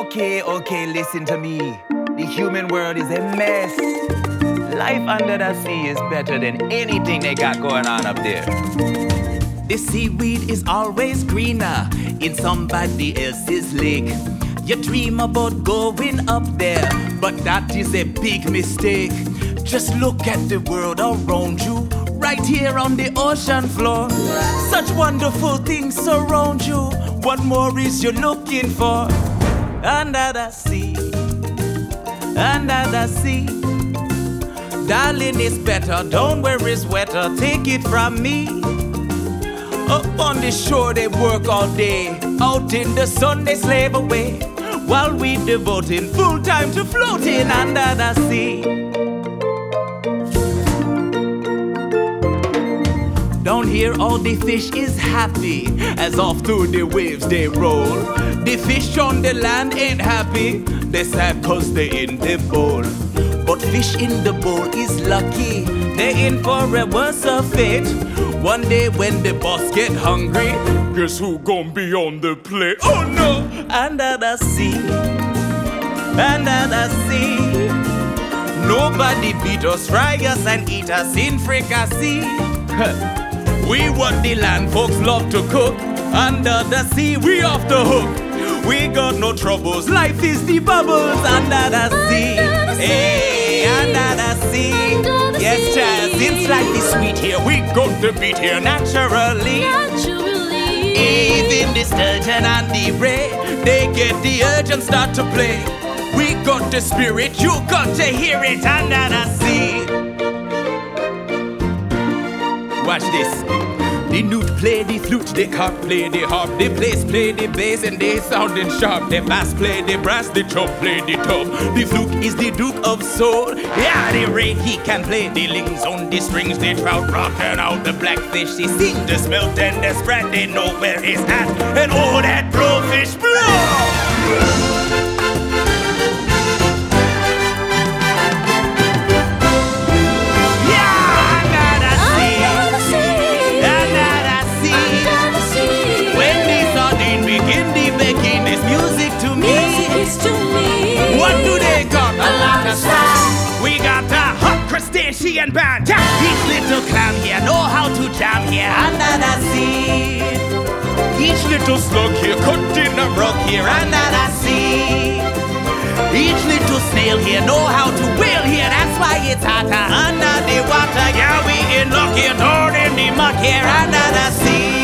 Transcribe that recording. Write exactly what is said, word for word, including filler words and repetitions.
Okay, okay, listen to me. The human world is a mess. Life under the sea is better than anything they got going on up there. The seaweed is always greener in somebody else's lake. You dream about going up there, but that is a big mistake. Just look at the world around you, right here on the ocean floor. Such wonderful things surround you. What more is you looking for? Under the sea, under the sea. Darling, it's better, don't worry, it's wetter. Take it from me. Up on the shore they work all day, out in the sun they slave away, while we devoting full time to floating under the sea. Down here all the fish is happy, as off through the waves they roll. The fish on the land ain't happy, they sad cause they in the bowl. But fish in the bowl is lucky, they in for a worse of fate. One day when the boss get hungry, guess who gon' be on the plate? Oh no! Under the sea, under the sea. Nobody beat us, fry us and eat us in fricassee. We what the land folks love to cook. Under the sea, we off the hook. We got no troubles, life is the bubbles under the sea. Hey, under the sea. Yes, child, since life is sweet here, we got the beat here naturally. Naturally. Even the sturgeon and the ray, they get the urge and start to play. We got the spirit, you got to hear it under the sea. Watch this. The newt play the flute, the harp play the harp, the bass play the bass and they sounding sharp. The bass play the brass, the chop play the top. The fluke is the duke of soul. Yeah, the ray he can play the lings on the strings. The trout rockin' out the blackfish. They sing the smelt and the spread. They know where it's at. And oh, that blowfish blow. We got a hot crustacean band. Each little clam here know how to jam here under the sea. Each little slug here cut in a rug here under the sea. Each little snail here know how to whale here. That's why it's hotter under the water. Yeah, we in luck here, down in the muck here under the sea.